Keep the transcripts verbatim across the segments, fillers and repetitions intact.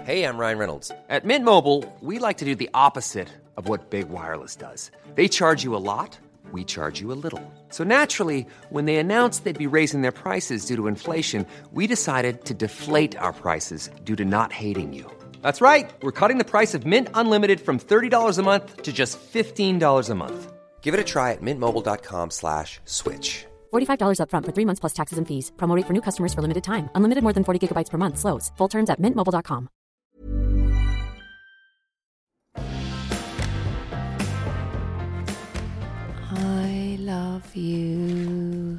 Hey, I'm Ryan Reynolds. At Mint Mobile, we like to do the opposite of what Big Wireless does. They charge you a lot, we charge you a little. So naturally, when they announced they'd be raising their prices due to inflation, we decided to deflate our prices due to not hating you. That's right. We're cutting the price of Mint Unlimited from thirty dollars a month to just fifteen dollars a month. Give it a try at mintmobile.com slash switch. forty-five dollars up front for three months plus taxes and fees. Promo rate for new customers for limited time. Unlimited more than forty gigabytes per month. Slows full terms at mint mobile dot com. I love you.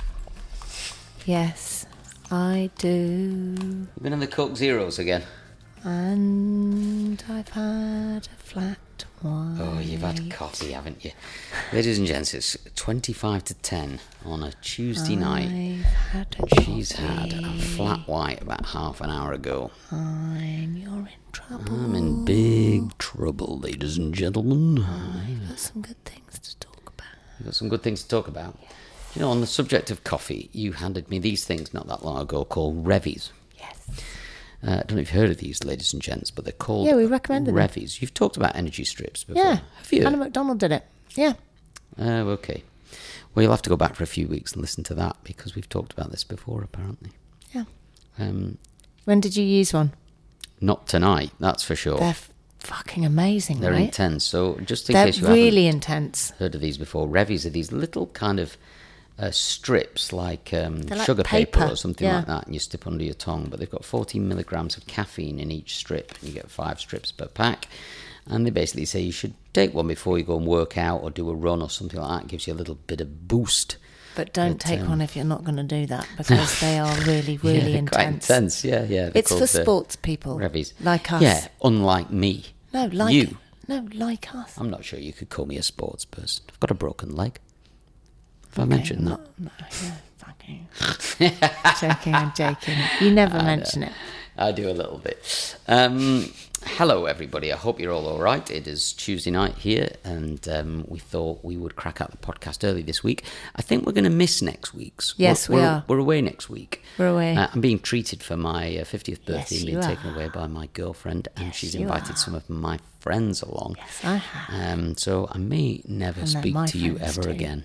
Yes, I do. You've been in the Coke Zeros again. And I've had a flat white. Oh, you've had coffee, haven't you? Ladies and gents, it's twenty-five to ten on a Tuesday I've night. Had a She's had a flat white about half an hour ago. I'm, you're in trouble. I'm in big trouble, ladies and gentlemen. I've got some good things to talk about. You've got some good things to talk about. You know, on the subject of coffee, you handed me these things not that long ago called Revies. Yes. Uh, I don't know if you've heard of these, ladies and gents, but they're called Yeah, we recommended them. Revies. You've talked about energy strips before. Yeah. Have you? Anna McDonald did it. Yeah. Oh, okay. Well, you'll have to go back for a few weeks and listen to that because we've talked about this before, apparently. Yeah. Um, When did you use one? not tonight, that's for sure. They're f- fucking amazing, They're right? intense. So just in They're case you really haven't intense. heard of these before, Revies are these little kind of uh, strips like, um, They're like sugar paper. paper, or something yeah. like that, and you stick under your tongue. But they've got fourteen milligrams of caffeine in each strip, and you get five strips per pack. And they basically say you should take one before you go and work out or do a run or something like that. It gives you a little bit of boost. But don't But, take um, one if you're not going to do that because they are really, really yeah, intense. Quite intense, yeah, yeah. They're It's for called, uh, sports people. Revies. Like us. Yeah, unlike me. No, like you. No, like us. I'm not sure you could call me a sports person. I've got a broken leg. Have I Okay, mentioned that? No, yeah, fucking. joking, I'm joking. You never mention it. I do a little bit. Um, hello, everybody. I hope you're all all right. It is Tuesday night here, and um, we thought we would crack out the podcast early this week. I think we're going to miss next week's. Yes, we're, we we're, are. We're away next week. We're away. Uh, I'm being treated for my uh, fiftieth birthday Yes, and you being are. taken away by my girlfriend, and Yes, she's you invited are. some of my friends along. Yes, I have. Um, so I may never And they're speak my to you friends ever too. again,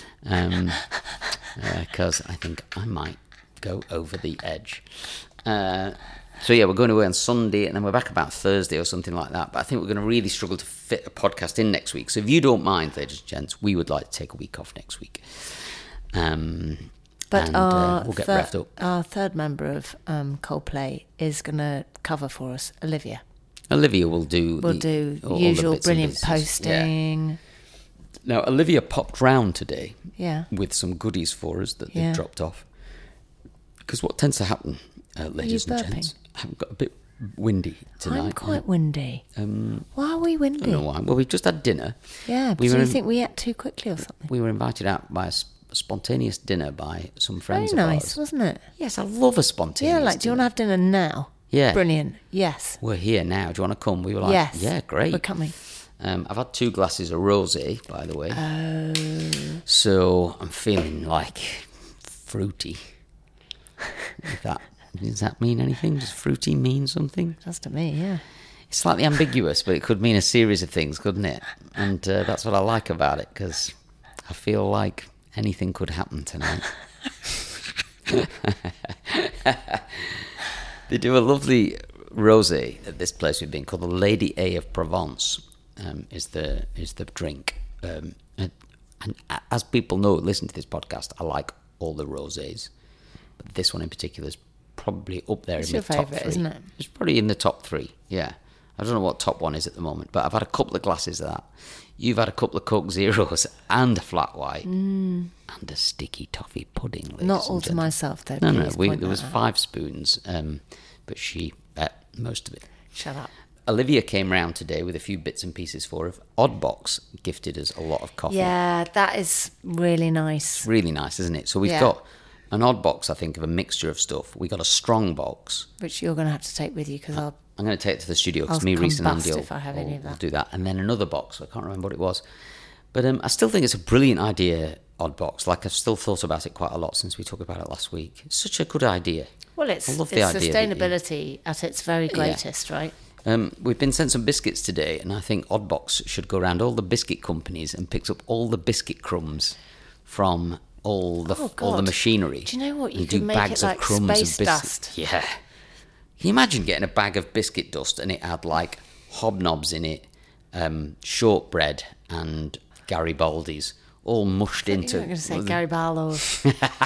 because I think I might go over the edge. Uh, so yeah, we're going away on Sunday, and then we're back about Thursday or something like that. But I think we're going to really struggle to fit a podcast in next week. So if you don't mind, ladies and gents, we would like to take a week off next week. Um, But and our, uh, we'll get thir- revved up. our third member of um, Coldplay is going to cover for us, Olivia. Olivia will do. We'll the, do all- all the usual bits and brilliant pieces. Yeah. posting. Now Olivia popped round today. Yeah. With some goodies for us that Yeah. they've dropped off. Because what tends to happen, uh, ladies and burping? gents, I've got a bit windy tonight. I'm quite windy. Um, Why are we windy? I don't know why. Well, we've just had dinner. Yeah, but We do were you in- think we ate too quickly or something? We were invited out by a s- spontaneous dinner by some friends Very of nice, ours. wasn't it? Yes, I love a spontaneous Yeah, like, do you want to have dinner now? Yeah. Brilliant. Yes. We're here now. Do you want to come? We were like, yes. yeah, great. We're coming. Um, I've had two glasses of rosé, by the way. Oh. So I'm feeling like fruity. If that, does that mean anything? Does fruity mean something? That's to me, yeah. It's slightly ambiguous, but it could mean a series of things, couldn't it? And uh, that's what I like about it, because I feel like anything could happen tonight. They do a lovely rosé at this place we've been called the Lady A of Provence. Um, is the is the drink, um, and, and as people know, listen to this podcast, I like all the rosés, but this one in particular is probably up there It's in your the top favourite, three. isn't it? It's probably in the top three. Yeah, I don't know what top one is at the moment, but I've had a couple of glasses of that. You've had a couple of Coke Zeros and a flat white Mm. and a sticky toffee pudding. ladies Not and all to gentlemen. myself, though. No, no, please we, point there that was out. five spoons, um, but she ate most of it. Shut up. Olivia came round today with a few bits and pieces for us. Oddbox gifted us a lot of coffee. Yeah, that is really nice. It's really nice, isn't it? So we've Yeah. got an odd box, I think, of a mixture of stuff. We got a strong box. Which you're going to have to take with you because I'll. I'm going to take it to the studio because I'll me, Reece and Andy combust will, if I have will- any of will that. do that. And then another box, I can't remember what it was. But um, I still think it's a brilliant idea Oddbox. Like, I've still thought about it quite a lot since we talked about it last week. It's such a good idea. Well, it's, I love it's the idea that you- sustainability at its very greatest, right? Um, we've been sent some biscuits today, and I think Oddbox should go around all the biscuit companies and picks up all the biscuit crumbs from all the Oh, all the God. machinery. Do you know what? You and could do make bags it of like crumbs of space biscuit- dust. Yeah. Can you imagine getting a bag of biscuit dust and it had like hobnobs in it, um, shortbread and Garibaldi's all mushed into. You're going to say Gary Barlow's.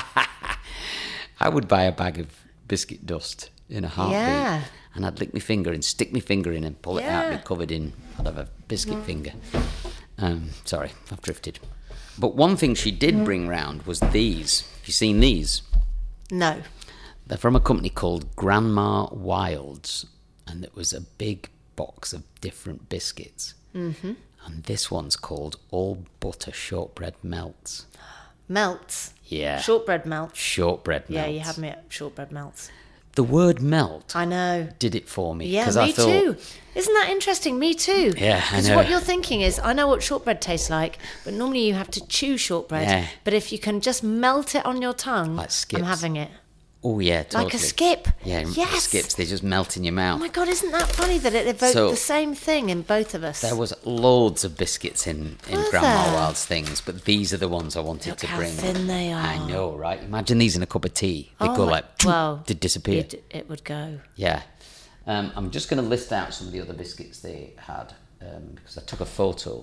I would buy a bag of biscuit dust in a heartbeat. Yeah. And I'd lick my finger and stick my finger in and pull it out and Yeah. be covered in, I'd have a biscuit finger. Um, sorry, I've drifted. But one thing she did bring round was these. Have you seen these? No. They're from a company called Grandma Wilds. And it was a big box of different biscuits. Mm-hmm. And this one's called All Butter Shortbread Melts. Melts. Yeah. Shortbread melts. Shortbread melts. Yeah, you have me at shortbread melts. The word melt I know. did it for me. Yeah, 'cause me I thought, too. Isn't that interesting? Me too. Yeah, I Because know. what you're thinking is, I know what shortbread tastes like, but normally you have to chew shortbread. Yeah. But if you can just melt it on your tongue, Like Skips. I'm having it. Oh, yeah, totally. Like a skip. Yeah, Yes. skips, they just melt in your Oh mouth. my God, isn't that funny that it evoked So- the same thing in both of us? There was loads of biscuits in, in Were Grandma there? Wild's things, but these are the ones I wanted Look to how bring. thin they are. I know, right? Imagine these in a cup of tea. They Oh go my- like, well, to disappear. It, it would go. Yeah. Um, I'm just going to list out some of the other biscuits they had um, because I took a photo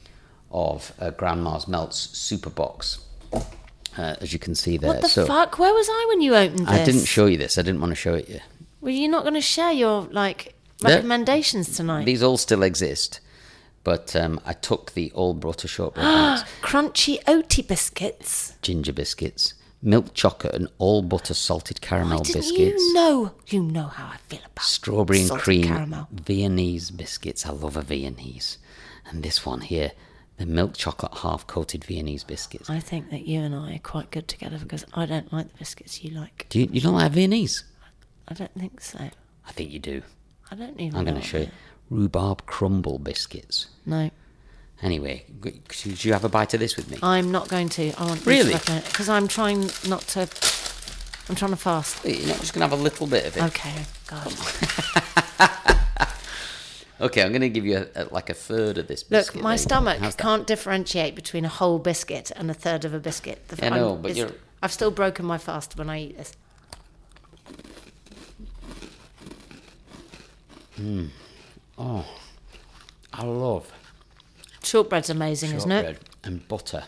of uh, Grandma's Melts super box, uh, as you can see there. What the so fuck? Where was I when you opened this? I didn't show you this. I didn't want to show it you. Were you not going to share your like They're- recommendations tonight? These all still exist, but um, I took the All Butter Shortbread Melts, Crunchy oaty biscuits. ginger biscuits, milk chocolate, and all butter salted caramel Why didn't biscuits. you know? You know how I feel about Strawberry and salted cream caramel. Viennese biscuits. I love a Viennese. And this one here, the milk chocolate half coated Viennese biscuits. I think that you and I are quite good together because I don't like the biscuits you like. Do you, you don't like Viennese? I don't think so. I think you do. I don't even. I'm know going to what show you. they Rhubarb crumble biscuits. are. No, Anyway, g- should you have a bite of this with me? I'm not going to. I want Really? because I'm trying not to. I'm trying to fast. You're not just going to have a little bit of it. Okay, God. Okay, I'm going to give you a, a, like a third of this Look, biscuit. my There you go. stomach How's that? can't differentiate between a whole biscuit and a third of a biscuit. The- I know, I'm- but it's- you're- I've still broken my fast when I eat this. I love Shortbread's amazing, isn't it? shortbread and butter.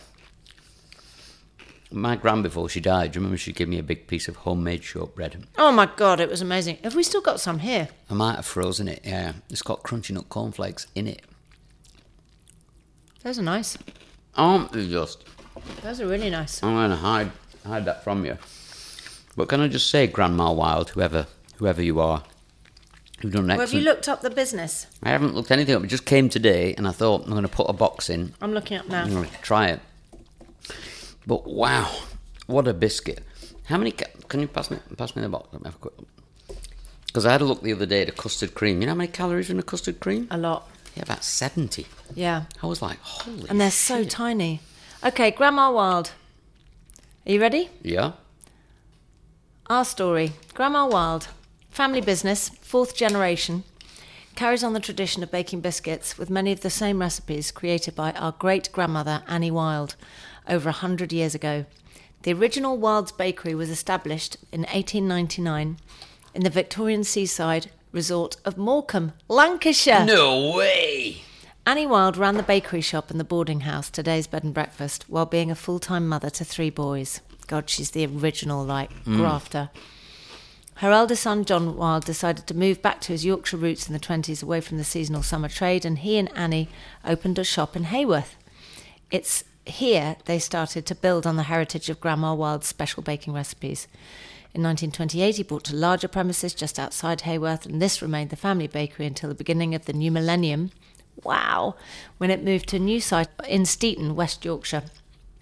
My gran, before she died, do you remember she gave me a big piece of homemade shortbread? Oh my God, it was amazing. Have we still got some here? I might have frozen it, yeah. It's got crunchy nut cornflakes in it. Those are nice. Aren't they just? Those are really nice. I'm going to hide hide that from you. But can I just say, Grandma Wild, whoever whoever you are, you've done an Well, have you excellent... looked up the business? I haven't looked anything up. It just came today, and I thought I'm going to put a box in. I'm looking up now. I'm going to try it. But wow, what a biscuit! How many? Ca- can you pass me pass me the box? Let me have a quick look. Because I had a look the other day at a custard cream. You know how many calories are in a custard cream? A lot. Yeah, about seventy. Yeah. I was like, holy. And they're so shit. tiny. Okay, Grandma Wild. Are you ready? Yeah. Our story. Grandma Wild, family business, fourth generation, carries on the tradition of baking biscuits with many of the same recipes created by our great-grandmother Annie Wild over a hundred years ago. The original Wild's Bakery was established in eighteen ninety-nine in the Victorian seaside resort of Morecambe, Lancashire. No way. Annie Wild ran the bakery shop and the boarding house, today's bed and breakfast, while being a full-time mother to three boys. God, she's the original, like, grafter. Her eldest son, John Wild, decided to move back to his Yorkshire roots in the twenties away from the seasonal summer trade, and he and Annie opened a shop in Hayworth. It's here they started to build on the heritage of Grandma Wild's special baking recipes. In nineteen twenty-eight, he bought a larger premises just outside Hayworth, and this remained the family bakery until the beginning of the new millennium. Wow! When it moved to a new site in Steeton, West Yorkshire.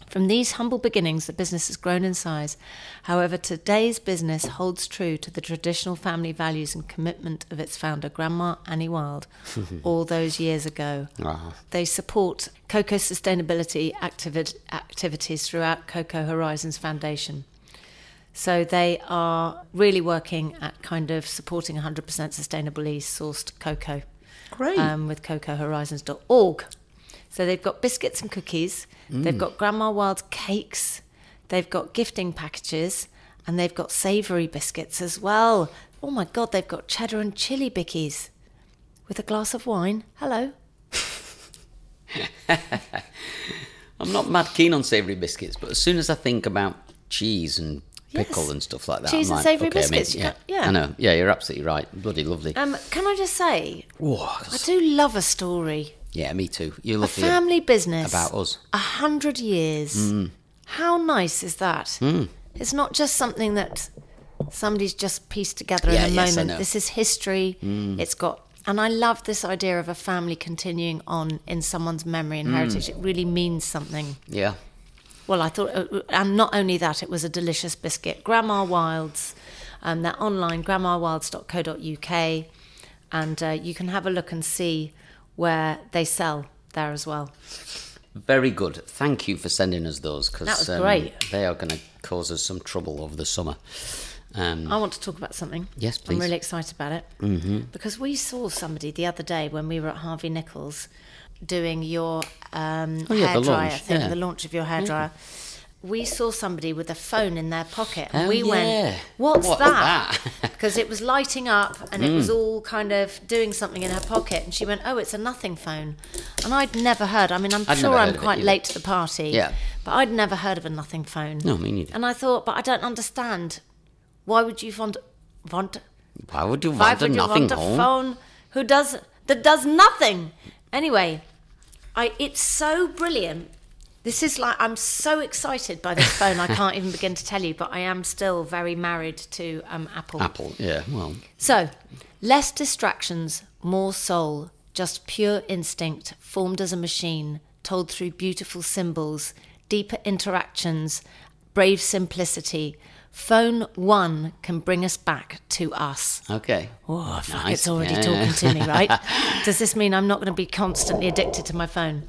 From these humble beginnings, the business has grown in size. However, today's business holds true to the traditional family values and commitment of its founder, Grandma Annie Wild, all those years ago. Uh-huh. They support cocoa sustainability activi- activities throughout Cocoa Horizons Foundation. So they are really working at kind of supporting one hundred percent sustainably sourced cocoa. Great. Um, with cocoa horizons dot org. So they've got biscuits and cookies, mm. they've got Grandma Wild's cakes, they've got gifting packages, and they've got savoury biscuits as well. Oh my God, they've got cheddar and chilli bickies with a glass of wine. Hello. I'm not mad keen on savoury biscuits, but as soon as I think about cheese and pickle yes. and stuff like that, cheese I'm and like, savoury okay, biscuits. I mean, yeah, yeah, I know. Yeah, you're absolutely right. Bloody lovely. Um, can I just say, oh, I do love a story. Yeah, me too. You love a family business about us. A hundred years. Mm. How nice is that? Mm. It's not just something that somebody's just pieced together yeah, in a yes, moment. This is history. Mm. It's got, and I love this idea of a family continuing on in someone's memory and mm. heritage. It really means something. Yeah. Well, I thought, and not only that, it was a delicious biscuit. Grandma Wild's, um, they're online, grandma wilds dot co dot uk, and uh, you can have a look and see where they sell there as well. Very good. Thank you for sending us those, because that was um, great. They are going to cause us some trouble over the summer. Um, I want to talk about something. Yes, please. I'm really excited about it. Mm-hmm. Because we saw somebody the other day when we were at Harvey Nichols doing your um, oh, yeah, hairdryer thing, yeah. the launch of your hairdryer. Yeah. We saw somebody with a phone in their pocket, and oh, we yeah. went, what's, what's that? that? Because it was lighting up, and mm. it was all kind of doing something in her pocket, and she went, oh, it's a nothing phone. And I'd never heard, I mean, I'm I'd sure I'm quite late to the party, yeah. but I'd never heard of a nothing phone. No, me neither. And I thought, but I don't understand. Why would you want... want Why would you want why a would you nothing want a home? phone who does, that does nothing? Anyway, I it's so brilliant. This is like, I'm so excited by this phone, I can't even begin to tell you, but I am still very married to um, Apple. Apple, yeah, well. So, less distractions, more soul, just pure instinct, formed as a machine, told through beautiful symbols, deeper interactions, brave simplicity. Phone one can bring us back to us. Okay. Oh, fuck, nice. It's already yeah. talking to me, right? Does this mean I'm not going to be constantly addicted to my phone?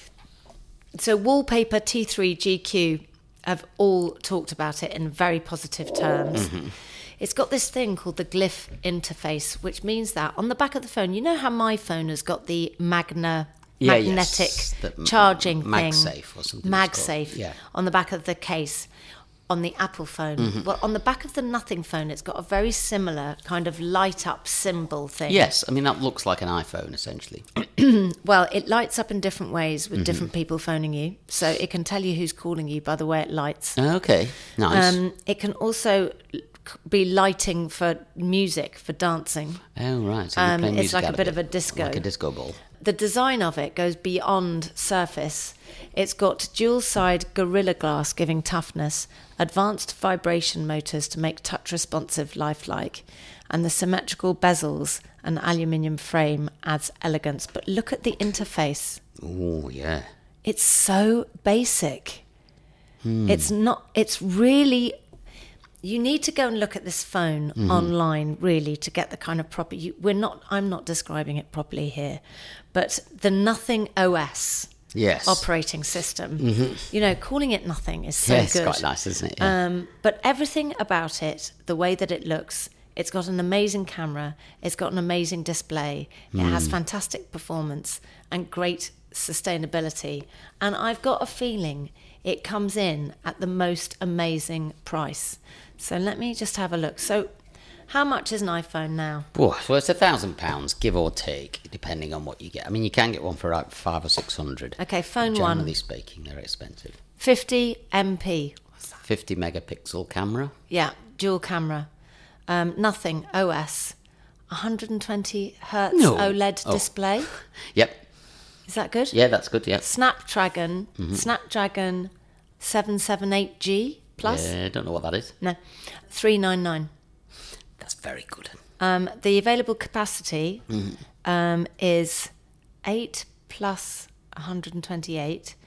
So Wallpaper, T three, G Q have all talked about it in very positive terms. Mm-hmm. It's got this thing called the Glyph interface, which means that on the back of the phone, you know how my phone has got the magna, yeah, magnetic yes. the charging mag thing. MagSafe or something. MagSafe yeah. on the back of the case. On the Apple phone. Mm-hmm. Well, on the back of the Nothing phone, it's got a very similar kind of light-up symbol thing. Yes, I mean, that looks like an iPhone, essentially. Well, it lights up in different ways with mm-hmm. different people phoning you. So it can tell you who's calling you by the way it lights. Okay, nice. Um, it can also be lighting for music, for dancing. Oh, right. So um, it's it's like a bit it. of a disco. Like a disco ball. The design of it goes beyond surface. It's got dual-side Gorilla Glass giving toughness, advanced vibration motors to make touch responsive lifelike, and the symmetrical bezels and aluminium frame adds elegance. But look at the interface. Oh, yeah. It's so basic. Hmm. It's not, it's really... You need to go and look at this phone mm-hmm. online, really, to get the kind of proper... You, we're not. I'm not describing it properly here, but the Nothing O S yes. operating system. Mm-hmm. You know, calling it Nothing is so yeah, good. it's quite nice, isn't it? Yeah. Um, but everything about it, the way that it looks, it's got an amazing camera, it's got an amazing display, mm. it has fantastic performance and great sustainability, and I've got a feeling it comes in at the most amazing price. So let me just have a look. So how much is an iPhone now? Oh, well, it's a thousand pounds, give or take, depending on what you get. I mean, you can get one for like five or six hundred. Okay, phone Generally one. Generally speaking, they're expensive. fifty megapixel. fifty megapixel camera. Yeah, dual camera. Um, Nothing O S. one hundred twenty hertz no. OLED oh. display. Yep. Is that good? Yeah, that's good, yeah. Snapdragon, mm-hmm. Snapdragon seven seventy-eight G plus. Yeah, I don't know what that is. No, three ninety-nine. That's very good. Um, the available capacity mm-hmm. um, is eight plus one hundred twenty-eight,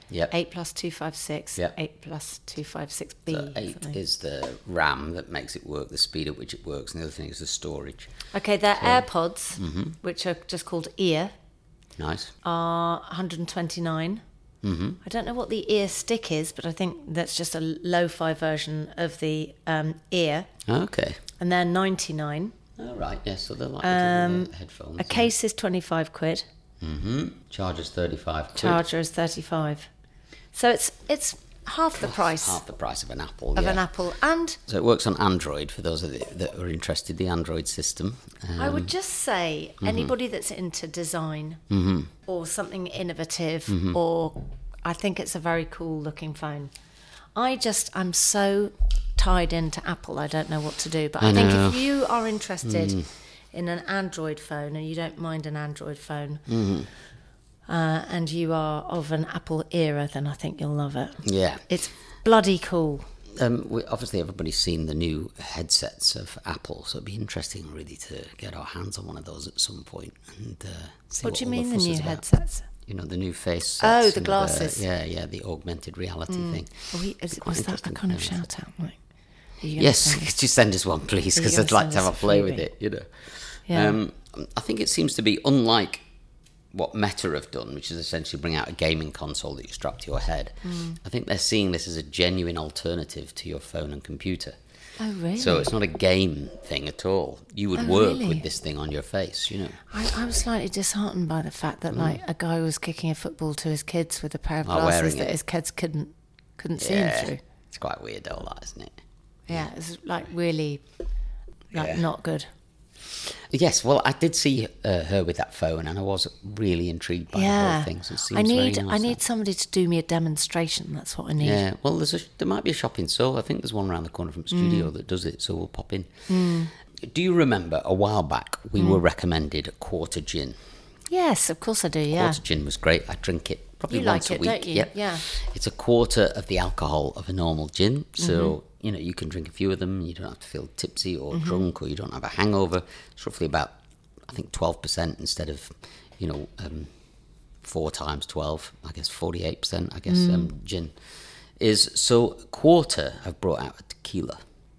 Yep. eight plus two fifty-six, Yep. eight plus two fifty-six B. So eight something. is the RAM that makes it work, the speed at which it works, and the other thing is the storage. Okay, their So- AirPods, Mm-hmm. which are just called Ear, Nice. are one hundred twenty-nine. Mm-hmm. I don't know what the Ear Stick is, but I think that's just a lo-fi version of the um, Ear, Okay. and they're ninety-nine. All right. Yeah. So they're like Um, little uh, headphones. A case is twenty-five quid. Mm-hmm. Charger's thirty-five quid. Charger is thirty-five. So it's it's half the price Half the price of an Apple. of yeah. an Apple. And So it works on Android for those of you that are interested. The Android system. Um, I would just say mm-hmm. anybody that's into design or something innovative, Mm-hmm. or I think it's a very cool looking phone. I just I'm so tied into Apple. I don't know what to do. But I, I think know. if you are interested Mm. in an Android phone and you don't mind an Android phone. Mm-hmm. Uh, and you are of an Apple era, then I think you'll love it. Yeah. It's bloody cool. Um, we, obviously, everybody's seen the new headsets of Apple, so it'd be interesting, really, to get our hands on one of those at some point and uh, see What what, do you all mean the fuss new is about. headsets? You know, the new face. Oh, sets, the you know, glasses. yeah, yeah, the augmented reality thing. Oh, he, is, Quite was that a interesting kind of to know, shout out? Like, are you gonna Yes, send us- could you send us one, please? Are you Because gonna I'd like to send have us a a play with freebie? it, you know. Yeah. Um, I think it seems to be unlike what Meta have done, which is essentially bring out a gaming console that you strap to your head. Mm. I think they're seeing this as a genuine alternative to your phone and computer. Oh, really? So it's not a game thing at all. You would Oh, work really? with this thing on your face, you know. I, I was slightly disheartened by the fact that, like, a guy was kicking a football to his kids with a pair of Oh, wearing glasses that it. his kids couldn't couldn't see him through. It's quite weird, though, that, isn't it? Yeah, it's like really, like Yeah. not good. Yes, well, I did see uh, her with that phone, and I was really intrigued by the Yeah, whole thing. So it seems I need very nice, I that. need somebody to do me a demonstration. That's what I need. Yeah, well, there's a, there might be a shop in Seoul. I think there's one around the corner from the studio that does it, so we'll pop in. Mm. Do you remember a while back we were recommended a quarter gin? Yes, of course I do. Yeah. Quarter gin was great. I drink it probably You once like a it, week. don't you? Yep. Yeah. It's a quarter of the alcohol of a normal gin, so Mm-hmm. you know you can drink a few of them. You don't have to feel tipsy or drunk, or you don't have a hangover. It's roughly about, I think, twelve percent instead of, you know, um, four times twelve. I guess forty-eight percent. I guess Mm. um, gin is so. Quarter have brought out a tequila,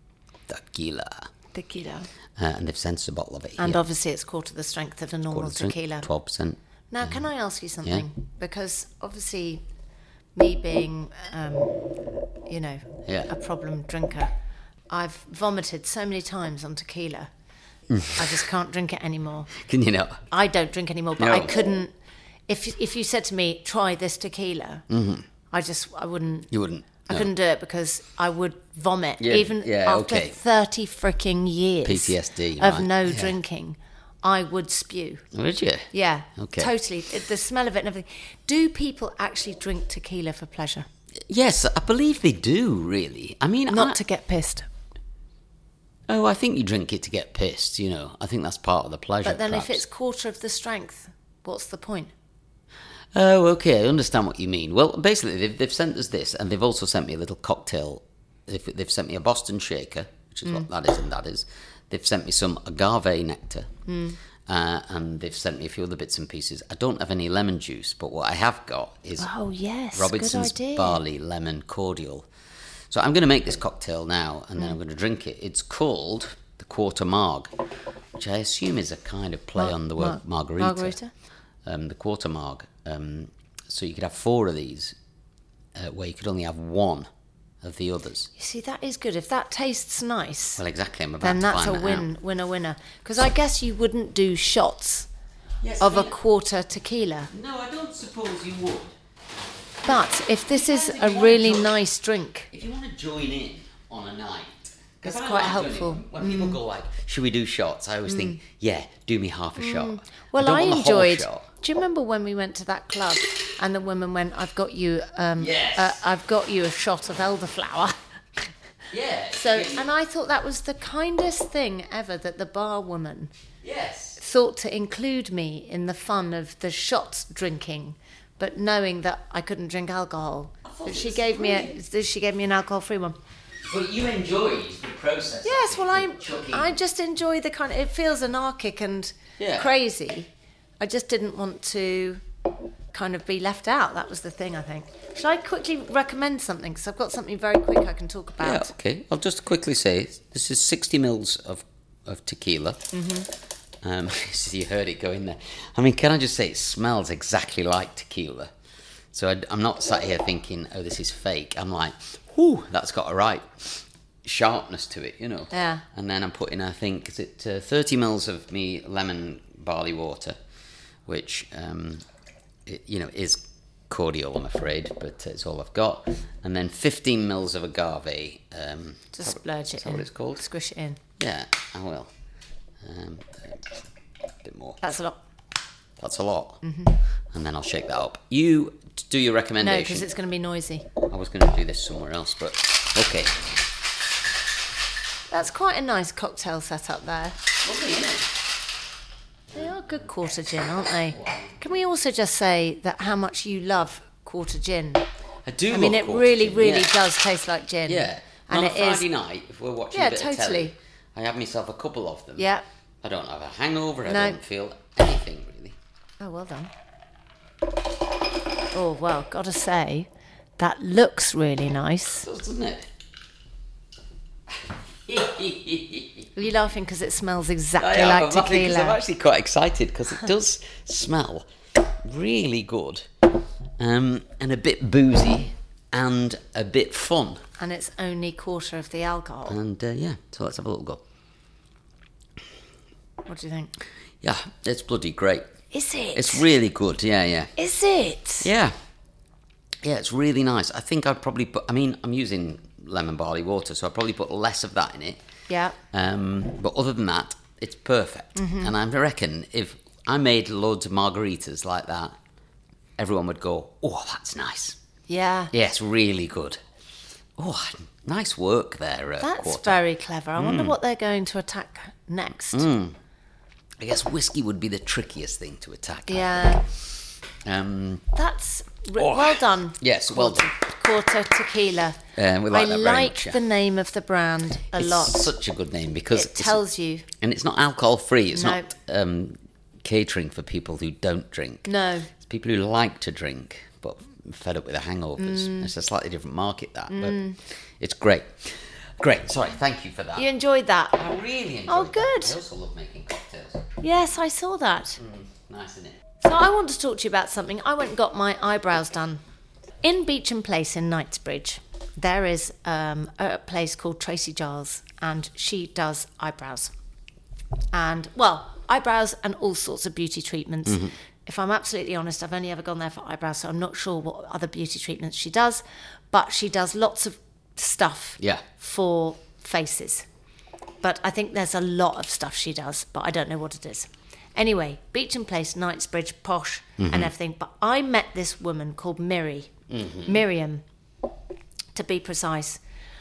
tequila, Tequila. uh, and they've sent us a bottle of it. And here. obviously, it's quarter the strength of a normal tequila. twelve percent. Now, can I ask you something? Because obviously, me being, um, you know, Yeah. a problem drinker, I've vomited so many times on tequila. I just can't drink it anymore. Can you know? I don't drink anymore, but No. I couldn't. If if you said to me, try this tequila, I just I wouldn't. Mm-hmm. You wouldn't. I no. couldn't do it because I would vomit, Yeah, even yeah, after okay. thirty freaking years P T S D, of right, no yeah. drinking. I would spew. Would you? Yeah, Okay. totally. It- The smell of it and everything. Do people actually drink tequila for pleasure? Yes, I believe they do, really. I mean, Not I, to get pissed. Oh, I think you drink it to get pissed, you know. I think that's part of the pleasure. But then perhaps. if it's quarter of the strength, what's the point? Oh, okay, I understand what you mean. Well, basically, they've, they've sent us this, and they've also sent me a little cocktail. They've, they've sent me a Boston Shaker, which is what that is and that is. They've sent me some agave nectar, uh, and they've sent me a few other bits and pieces. I don't have any lemon juice, but what I have got is Oh, yes. Robinson's good idea. barley lemon cordial. So I'm going to make this cocktail now, and then I'm going to drink it. It's called the Quarter Marg, which I assume is a kind of play Mar- on the word mar- margarita. margarita? Um, the Quarter Marg. Um, so you could have four of these, uh, where you could only have one of the others. You see, that is good. If that tastes nice, Well, exactly. I'm about then to that's find a that win, out. winner, winner. Because I guess you wouldn't do shots Yes, of I a mean- quarter tequila. No, I don't suppose you would. But if this is Depends if a you want really to- nice drink, If you want to join in on a night, 'cause That's I quite like doing it. helpful. When people go like, "Should we do shots?" I always think, "Yeah, do me half a shot." well, don't I, want the whole enjoyed. shot. Do you remember when we went to that club and the woman went, "I've got you, um, Yes. uh, I've got you a shot of elderflower." Yeah. So, yeah, and I thought that was the kindest thing ever that the bar woman yes. thought to include me in the fun of the shots drinking, but knowing that I couldn't drink alcohol. thought That she it was gave me a, brilliant. she gave me an alcohol-free one. But you enjoyed the process. Yes, well, I Chucking. I just enjoy the kind of, it feels anarchic and Yeah. crazy. I just didn't want to kind of be left out. That was the thing, I think. Shall I quickly recommend something? Because I've got something very quick I can talk about. Yeah, okay. I'll just quickly say this is sixty mils of, of tequila. Mm-hmm. Um, so you heard it go in there. I mean, can I just say it smells exactly like tequila. So I, I'm not sat here thinking, oh, this is fake. I'm like, whoo, that's got a right sharpness to it, you know. Yeah. And then I'm putting, I think, is it uh, thirty mils of me lemon barley water, which, um, it, you know, is cordial, I'm afraid, but it's all I've got. And then fifteen mils of agave. Um, Just that, splurge it is that in. what it's called? Squish it in. Yeah, I will. Um, a bit more. That's a lot. That's a lot. Mm-hmm. And then I'll shake that up. You do your recommendation. No, because it's going to be noisy. I was going to do this somewhere else, but okay. That's quite a nice cocktail setup there. Lovely, isn't it? They are good quarter gin, aren't they? Can we also just say that how much you love quarter gin? I do. I love mean, it quarter really, gin, really yeah. does taste like gin. Yeah. And on it a Friday is. night, if we're watching Yeah, a bit totally. of telly, I have myself a couple of them. Yeah. I don't have a hangover. I No. don't feel anything really. Oh, well done. Oh, well, gotta say, that looks really nice. Doesn't it? Are you laughing because it smells exactly I am, like I'm laughing 'cause I'm tequila? actually quite excited because it does smell really good, um, and a bit boozy and a bit fun. And it's only quarter of the alcohol. And uh, yeah, so let's have a little go. What do you think? Yeah, it's bloody great. Is it? It's really good. Yeah, yeah, Is it? yeah, yeah. It's really nice. I think I'd probably put. I mean, I'm using lemon barley water, so I'd probably put less of that in it. Yeah. Um, but other than that, it's perfect. Mm-hmm. And I reckon if I made loads of margaritas like that, everyone would go, "Oh, that's nice." Yeah. Yeah, it's really good. Oh, nice work there, uh, That's Quarter. very clever. I Mm. wonder what they're going to attack next. I guess whiskey would be the trickiest thing to attack. Yeah. Um, That's r- Oh. well done. Yes, well Quarter, quarter tequila. Uh, we like I that very like much, yeah. the name of the brand a it's lot. such a good name because It it's- tells you. and it's not alcohol free. It's No. not um, catering for people who don't drink. No. It's people who like to drink but fed up with the hangovers. Mm. It's a slightly different market, that, but it's great. Great. Sorry, thank you for that. You enjoyed that? I really enjoyed Oh, that. good. I also love making cocktails. Yes, I saw that. Nice, isn't it? So I want to talk to you about something. I went and got my eyebrows done. In Beecham Place in Knightsbridge, there is um, a place called Tracy Giles, and she does eyebrows. And, well, eyebrows and all sorts of beauty treatments. Mm-hmm. If I'm absolutely honest, I've only ever gone there for eyebrows, so I'm not sure what other beauty treatments she does. But she does lots of stuff Yeah. for faces. But I think there's a lot of stuff she does, but I don't know what it is. Anyway, Beecham Place, Knightsbridge, posh and everything. But I met this woman called Miri, Miriam, to be precise.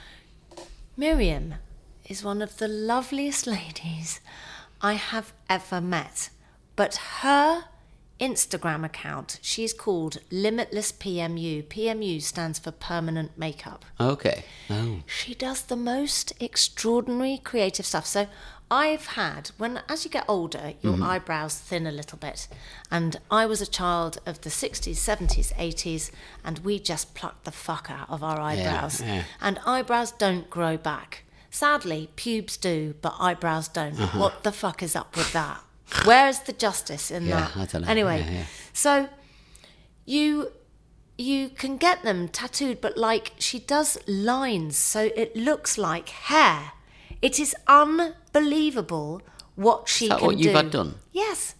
Miriam is one of the loveliest ladies I have ever met. But her Instagram account, she's called Limitless P M U. P M U stands for Permanent Makeup. Okay. Oh. She does the most extraordinary creative stuff. So I've had, when as you get older, your eyebrows thin a little bit. And I was a child of the sixties, seventies, eighties, and we just plucked the fuck out of our eyebrows. yeah. And eyebrows don't grow back. Sadly, pubes do, but eyebrows don't. Uh-huh. What the fuck is up with that? Where's the justice in Yeah, that? I don't know. Anyway, Yeah, yeah. so you you can get them tattooed, but like she does lines, so it looks like hair. It is unbelievable what she Is that can what do. you've had done? Yes.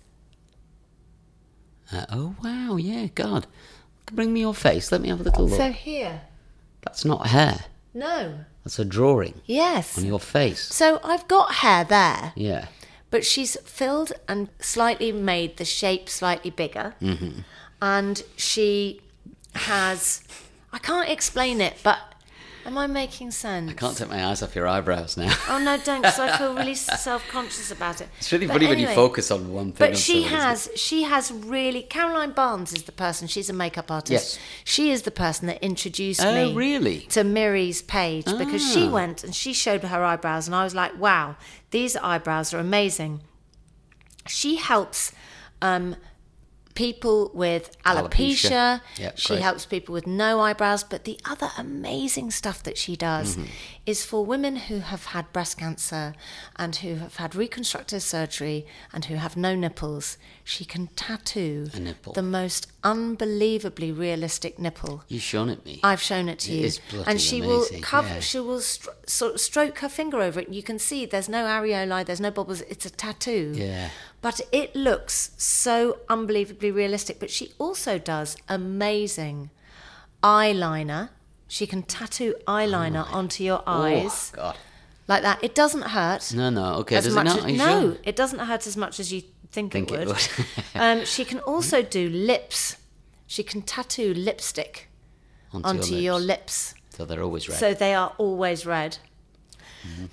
Uh, oh, wow. Yeah, God. Bring me your face. Let me have a little look. So here. That's not hair. No. That's a drawing Yes. on your face. So I've got hair there, Yeah. but she's filled and slightly made the shape slightly bigger. Mm-hmm. And she has, I can't explain it, but am I making sense? I can't take my eyes off your eyebrows now. Oh no, don't, because I feel really self-conscious about it. It's really But funny when you anyway, focus on one thing. But and she so on, has, she has really. Caroline Barnes is the person. She's a makeup artist. Yes. She is the person that introduced Oh, me. really? To Miri's page because she Ah. went and she showed her eyebrows, and I was like, wow, these eyebrows are amazing. She helps um, people with alopecia. Alopecia. Yeah, she great. helps people with no eyebrows. But the other amazing stuff that she does Mm-hmm. is for women who have had breast cancer and who have had reconstructive surgery and who have no nipples. She can tattoo A nipple. the most unbelievably realistic nipple. You've shown it me. I've shown it to It you, is bloody and she amazing, will cover. yeah. She will stro- sort of stroke her finger over it. And you can see there's no areolae, there's no bubbles. It's a tattoo. Yeah. But it looks so unbelievably realistic. But she also does amazing eyeliner. She can tattoo eyeliner onto your eyes Oh, God. like that. It doesn't hurt. No, no, okay. As Does it much not? as- Are you no, sure? it doesn't hurt as much as you think, Think it it would. would. um, she can also do lips. She can tattoo lipstick Onto, onto your, your lips. lips. So they're always red. So they are always red. Mm-hmm.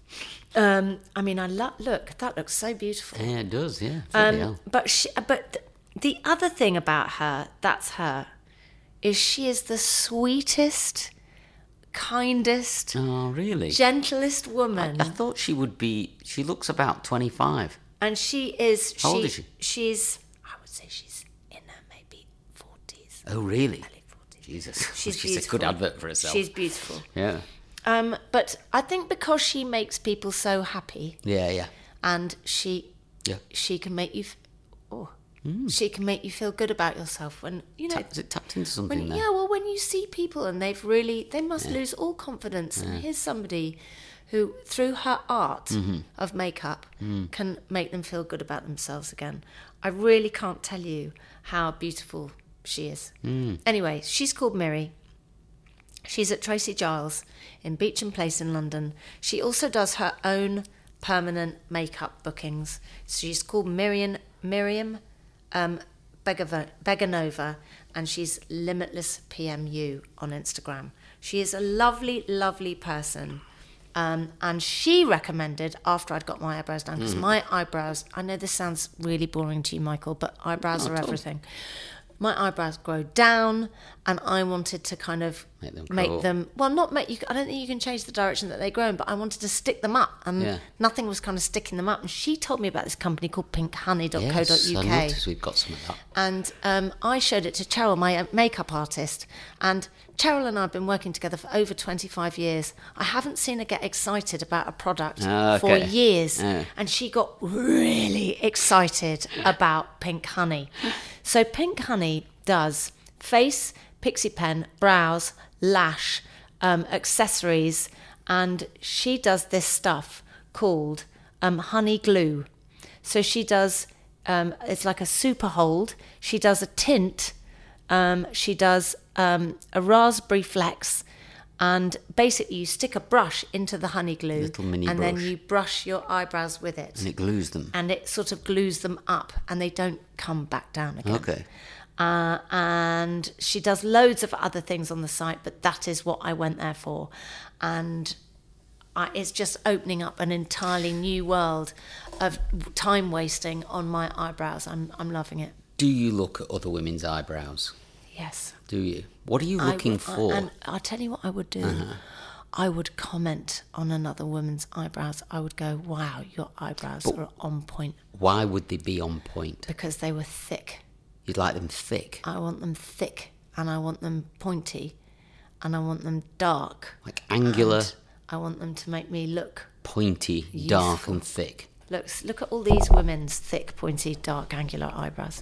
Um, I mean, I lo- look. That looks so beautiful. yeah, it does, yeah. Bloody Um, hell. but she, but th- the other thing about her, that's her, is she is the sweetest, kindest, Oh, really? gentlest woman, I thought she would be... She looks about twenty-five. and she is. How she, old is she? She's. I would say she's in her maybe forties. Oh, really? Early forties. Jesus. She's She's a beautiful. good advert for herself. She's beautiful. Yeah. Um, but I think because she makes people so happy, Yeah, yeah. and she Yeah. she can make you f- oh she can make you feel good about yourself when you know Tap, is it tapped into something when, there? yeah well when you see people and they've really they must lose all confidence, and here's somebody who through her art Mm-hmm. of makeup Mm. can make them feel good about themselves again. I really can't tell you how beautiful she is. Mm. Anyway, she's called Miri. She's at Tracy Giles in Beauchamp Place in London. She also does her own permanent makeup bookings. She's called Miriam Miriam um, Begava- Beganova, and she's Limitless P M U on Instagram. She is a lovely, lovely person. Um, and she recommended, after I'd got my eyebrows done, because my eyebrows, I know this sounds really boring to you, Michael, but eyebrows Not are at all. everything. My eyebrows grow down, and I wanted to kind of Make them make grow up. them well, not make you. I don't think you can change the direction that they grow in, but I wanted to stick them up, and Yeah. nothing was kind of sticking them up. And she told me about this company called pink honey dot co dot Yes, U K. I noticed we've got some of that. And um, I showed it to Cheryl, my uh, makeup artist. And Cheryl and I have been working together for over twenty-five years. I haven't seen her get excited about a product Ah, for okay. years. Yeah. And she got really excited about Pink Honey. So Pink Honey does face, pixie pen, brows, lash, um, accessories. And she does this stuff called um, honey glue. So she does, um, it's like a super hold. She does a tint. Um, she does um, a raspberry flex. And basically you stick a brush into the honey glue. Little mini and then brush. you brush your eyebrows with it. And it glues them. And it sort of glues them up and they don't come back down again. Okay. Uh, and she does loads of other things on the site, but that is what I went there for. And I, it's just opening up an entirely new world of time wasting on my eyebrows. I'm I'm loving it. Do you look at other women's eyebrows? Yes. Do you? What are you I looking would- for? I, and I'll tell you what I would do. I would comment on another woman's eyebrows. I would go, wow, your eyebrows But- are on point, Why would they be on point? because they were thick. You'd like them thick, I want them thick, and I want them pointy, and I want them dark. like angular, and I want them to make me look. pointy, dark Youthful. and thick. Look, look at all these women's thick, pointy, dark, angular eyebrows.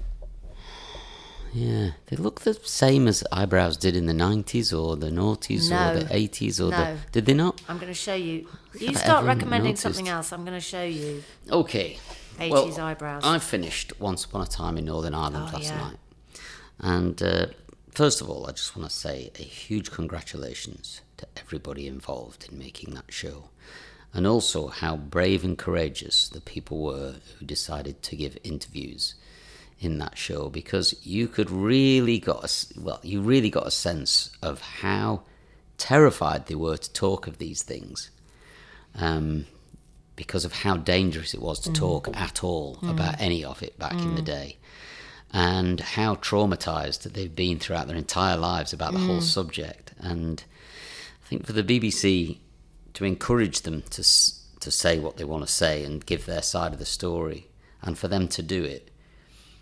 Yeah, they look the same as eyebrows did in the nineties or the noughties No. or the eighties or No. the... Did they not? I'm going to show you. You have I start ever recommending noticed? something else. I'm going to show you. Okay. eighties well, eyebrows. I finished Once Upon a Time in Northern Ireland Oh, last yeah. night. And uh, first of all, I just want to say a huge congratulations to everybody involved in making that show. And also how brave and courageous the people were who decided to give interviews in that show, because you could really got a, s- well, you really got a sense of how terrified they were to talk of these things. Um, because of how dangerous it was to talk at all about any of it back in the day, and how traumatized they've been throughout their entire lives about the whole subject. And I think for the B B C to encourage them to s- to say what they want to say and give their side of the story, and for them to do it,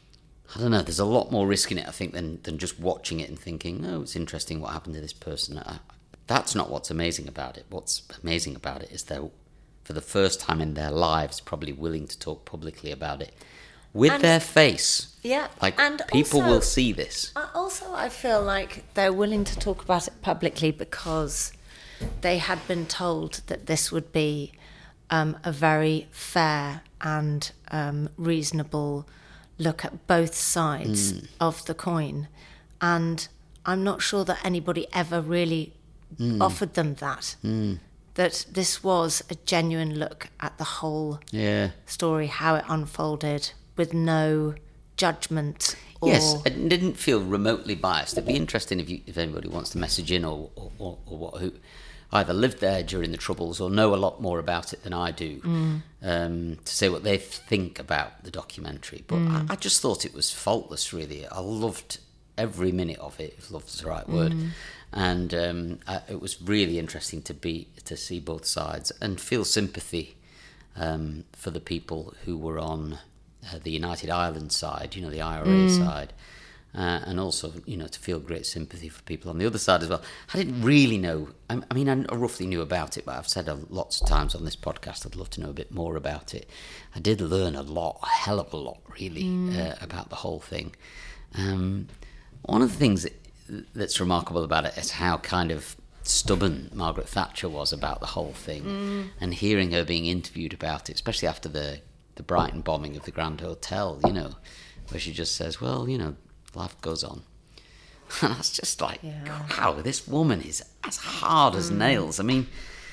I don't know, there's a lot more risk in it, I think, than, than just watching it and thinking, oh, it's interesting what happened to this person. I, that's not what's amazing about it. What's amazing about it is they're, for the first time in their lives, probably willing to talk publicly about it with And- their face. Yeah, Like, and people also- will see this. Uh, Also, I feel like they're willing to talk about it publicly because they had been told that this would be um, a very fair and um, reasonable look at both sides Mm. of the coin. And I'm not sure that anybody ever really Mm. offered them that. That this was a genuine look at the whole Yeah. story, how it unfolded, with no judgment. Or, Yes, I didn't feel remotely biased. It'd be interesting if you, if anybody wants to message in or or, or, or what who either lived there during the Troubles or know a lot more about it than I do, Mm. um, to say what they think about the documentary. But Mm. I, I just thought it was faultless. Really, I loved every minute of it. If "loved" is the right word, Mm. and um, I, it was really interesting to be to see both sides and feel sympathy um, for the people who were on uh, the United Ireland side, you know, the I R A Mm. side, uh, and also, you know, to feel great sympathy for people on the other side as well. I didn't really know, I, I mean, I roughly knew about it, but I've said uh, lots of times on this podcast I'd love to know a bit more about it. I did learn a lot, a hell of a lot, really, uh, about the whole thing. Um, one of the things that, that's remarkable about it is how kind of stubborn Margaret Thatcher was about the whole thing, Mm. and hearing her being interviewed about it, especially after the the Brighton bombing of the Grand Hotel, you know, where she just says, well, you know, life goes on. And that's just like, Yeah. wow, this woman is as hard as nails. I mean,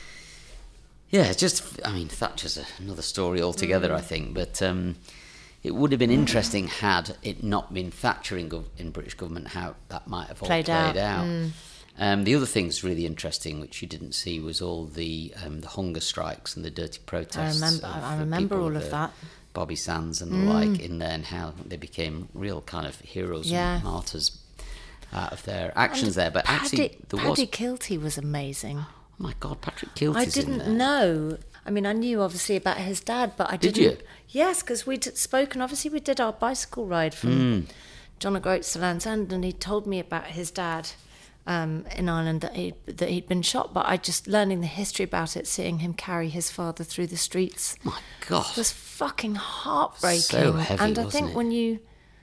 yeah, it's just, I mean, Thatcher's another story altogether, I think, but um, it would have been interesting had it not been Thatcher in, gov- in British government, how that might have all Played played, out. out. Um, the other thing that's really interesting, which you didn't see, was all the um, the hunger strikes and the dirty protests. remember- of I the remember people all with of the that. Bobby Sands and the like in there, and how they became real kind of heroes Yeah. and martyrs out of their actions there. But Paddy, actually, there was... Paddy Kilty was amazing. Oh my God, Patrick Kilty's I in didn't there. know. I mean, I knew obviously about his dad, but I Did didn't. you? Yes, because we'd spoken. Obviously, we did our bicycle ride from Hmm. John O'Groats to Land's End, and he told me about his dad um, in Ireland that he that he'd been shot. But I just learning the history about it, seeing him carry his father through the streets, My God. was fucking heartbreaking. So heavy, and I wasn't think it? when you,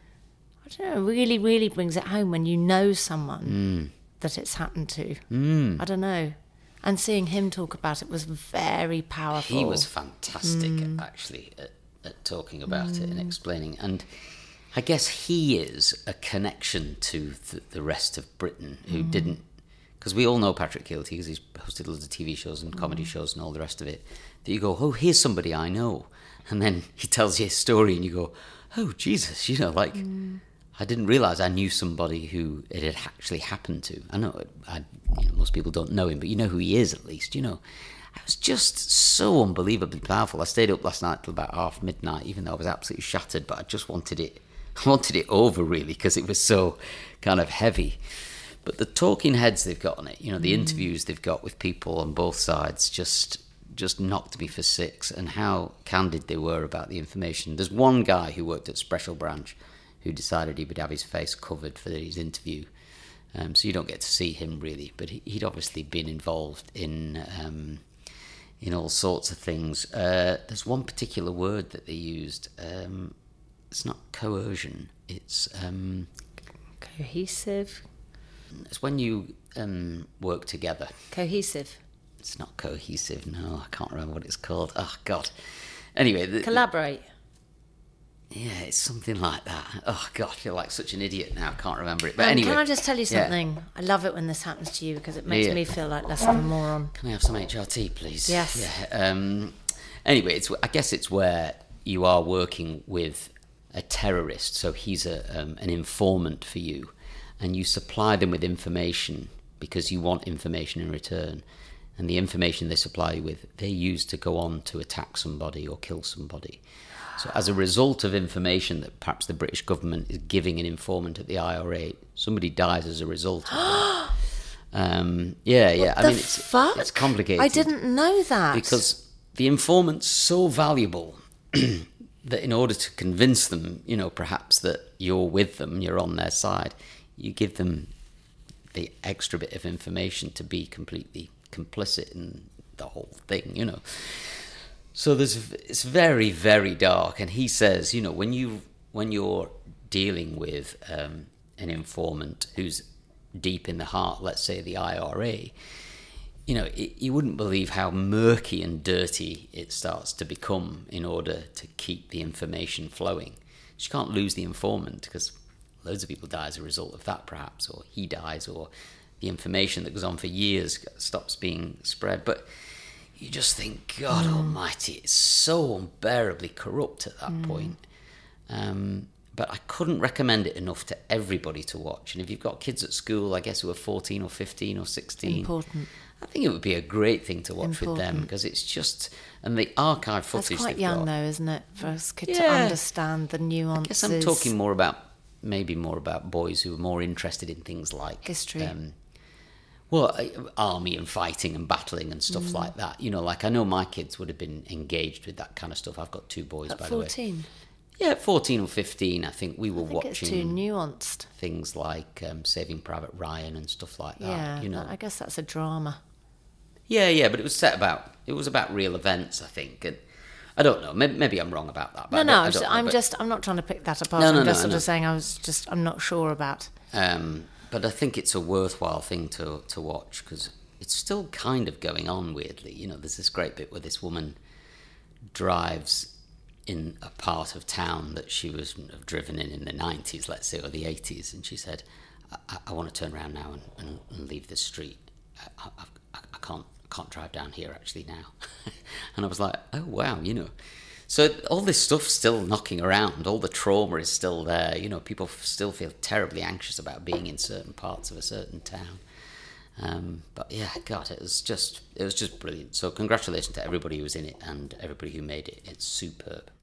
I don't know, really, really brings it home when you know someone Hmm. that it's happened to. Mm. I don't know. And seeing him talk about it was very powerful. He was fantastic, actually, at, at talking about it and explaining. And I guess he is a connection to the, the rest of Britain who didn't... Because we all know Patrick Kilty, because he's hosted loads of T V shows and comedy shows and all the rest of it. That you go, oh, here's somebody I know. And then he tells you his story and you go, oh, Jesus, you know, like... I didn't realise I knew somebody who it had actually happened to. I know, I, you know most people don't know him, but you know who he is at least, you know. It was just so unbelievably powerful. I stayed up last night till about half midnight, even though I was absolutely shattered, but I just wanted it, I wanted it over, really, because it was so kind of heavy. But the talking heads they've got on it, you know, the interviews they've got with people on both sides, just just knocked me for six, and how candid they were about the information. There's one guy who worked at Special Branch who decided he would have his face covered for his interview. Um, so you don't get to see him, really. But he, he'd obviously been involved in um, in all sorts of things. Uh, there's one particular word that they used. Um, it's not coercion. It's um, cohesive. it's when you um, work together. Cohesive. It's not cohesive, no. I can't remember what it's called. Oh, God. Anyway. The, Collaborate. Yeah, it's something like that. Oh, God, I feel like such an idiot now. I can't remember it. But Um, anyway. Can I just tell you yeah. something? I love it when this happens to you because it makes Yeah. me feel like less of a moron. Can I have some H R T, please? Yes. Yeah. Um, anyway, it's. I guess it's where you are working with a terrorist, so he's a um, an informant for you, and you supply them with information because you want information in return, and the information they supply you with, they use to go on to attack somebody or kill somebody. So as a result of information that perhaps the British government is giving an informant at the I R A, somebody dies as a result of that. Um, yeah, yeah. I the mean, it's, fuck? it's complicated. I didn't know that. Because the informant's so valuable that in order to convince them, you know, perhaps that you're with them, you're on their side, you give them the extra bit of information to be completely complicit in the whole thing, you know. So there's it's very, very dark. And he says, you know, when you when you're dealing with um, an informant who's deep in the heart, let's say the I R A, you know, it, you wouldn't believe how murky and dirty it starts to become in order to keep the information flowing. You can't lose the informant because loads of people die as a result of that, perhaps, or he dies, or the information that goes on for years stops being spread. But you just think, God mm. almighty, it's so unbearably corrupt at that mm. point. Um, but I couldn't recommend it enough to everybody to watch. And if you've got kids at school, I guess who are fourteen or fifteen or sixteen, important. I think it would be a great thing to watch Important. with them, because it's just, and the archive footage. That's quite they've young got, though, isn't it, for us kids yeah. to understand the nuances. I guess I'm talking more about, maybe more about boys who are more interested in things like history. Um, well, army and fighting and battling and stuff mm. like that. You know, like I know my kids would have been engaged with that kind of stuff. I've got two boys, At by fourteen? The way. Yeah, at fourteen or fifteen, I think we were I think watching. It's too nuanced. Things like um, Saving Private Ryan and stuff like that. Yeah, you know, I guess that's a drama. Yeah, yeah, but it was set about, it was about real events, I think. And I don't know, maybe, maybe I'm wrong about that. But no, no, I I'm, don't, I just, don't know, I'm but, just, I'm not trying to pick that apart. No, no, I'm just no, sort no. of saying I was just, I'm not sure about. Um, but I think it's a worthwhile thing to to watch, because it's still kind of going on weirdly. You know, there's this great bit where this woman drives in a part of town that she was driven in in the nineties, let's say, or the eighties, and she said, I, I want to turn around now and, and, and leave this street. I, I, I, I can't can't drive down here actually now. And I was like, oh wow, you know. So all this stuff's still knocking around, all the trauma is still there, you know, people still feel terribly anxious about being in certain parts of a certain town. Um, but yeah, God, it was just it was just brilliant. So congratulations to everybody who was in it and everybody who made it. It's superb.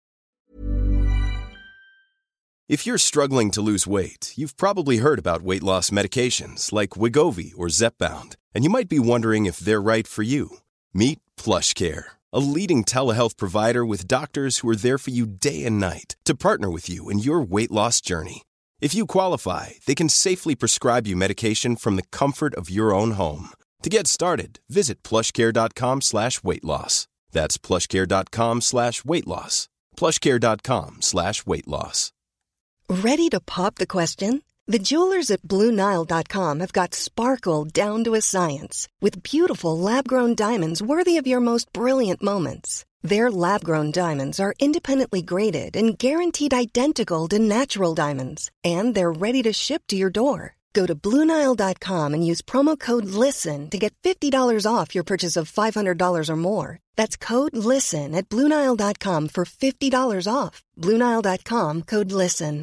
If you're struggling to lose weight, you've probably heard about weight loss medications like Wegovy or Zepbound, and you might be wondering if they're right for you. Meet PlushCare, a leading telehealth provider with doctors who are there for you day and night to partner with you in your weight loss journey. If you qualify, they can safely prescribe you medication from the comfort of your own home. To get started, visit plushcare.com slash weight loss. That's plushcare.com slash weight loss. plushcare.com slash weight loss. Ready to pop the question? The jewelers at Blue Nile dot com have got sparkle down to a science with beautiful lab-grown diamonds worthy of your most brilliant moments. Their lab-grown diamonds are independently graded and guaranteed identical to natural diamonds, and they're ready to ship to your door. Go to Blue Nile dot com and use promo code LISTEN to get fifty dollars off your purchase of five hundred dollars or more. That's code LISTEN at Blue Nile dot com for fifty dollars off. Blue Nile dot com, code LISTEN.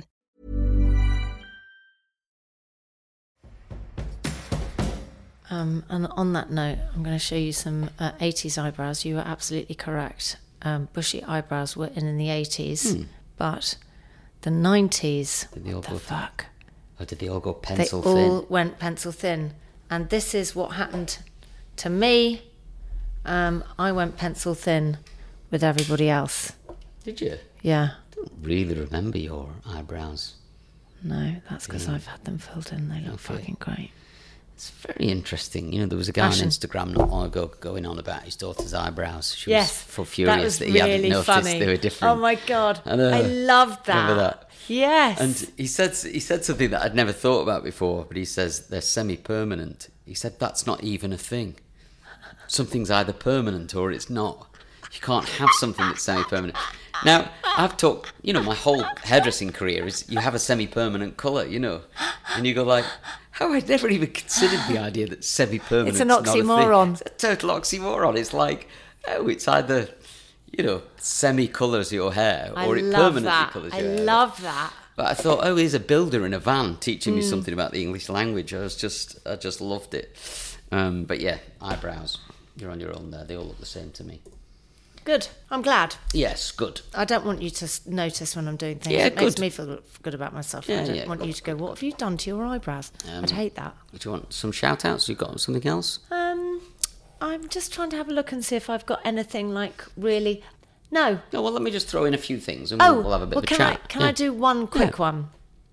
Um, and on that note, I'm going to show you some uh, eighties eyebrows. You were absolutely correct. Um, bushy eyebrows were in in the eighties, hmm. but the nineties, did they all what the go fuck? Or did they all go pencil they thin? They all went pencil thin. And this is what happened to me. Um, I went pencil thin with everybody else. Did you? Yeah. I don't really remember your eyebrows. No, that's because yeah. I've had them filled in. They look okay. fucking great. It's very interesting. You know, there was a guy Fashion. on Instagram not long ago going on about his daughter's eyebrows. She yes, was full furious that, was that he really hadn't noticed funny. they were different. Oh my God. And, uh, I loved that. Remember that? Yes. And he said he said something that I'd never thought about before, but he says they're semi-permanent. He said that's not even a thing. Something's either permanent or it's not. You can't have something that's semi-permanent. Now, I've talked, you know, my whole hairdressing career is you have a semi-permanent colour, you know, and you go like, how I'd never even considered the idea that semi-permanent It's an oxymoron. It's a total oxymoron. It's like, oh, it's either, you know, semi-colours your hair or I it love permanently that. colours I your hair. love that. But I thought, oh, here's a builder in a van teaching Mm. me something about the English language. I was just, I just loved it. Um, but yeah, eyebrows, you're on your own there. They all look the same to me. Good. I'm glad. Yes, good. I don't want you to s- notice when I'm doing things. Yeah, it makes good. me feel good about myself. Yeah, I don't yeah, want good. you to go, what have you done to your eyebrows? Um, I'd hate that. Do you want some shout-outs? You got something else? Um, I'm just trying to have a look and see if I've got anything like really... No. No, well, let me just throw in a few things and Oh, we'll, we'll have a bit well, of a can chat. I, can Yeah. I do one quick Yeah. one?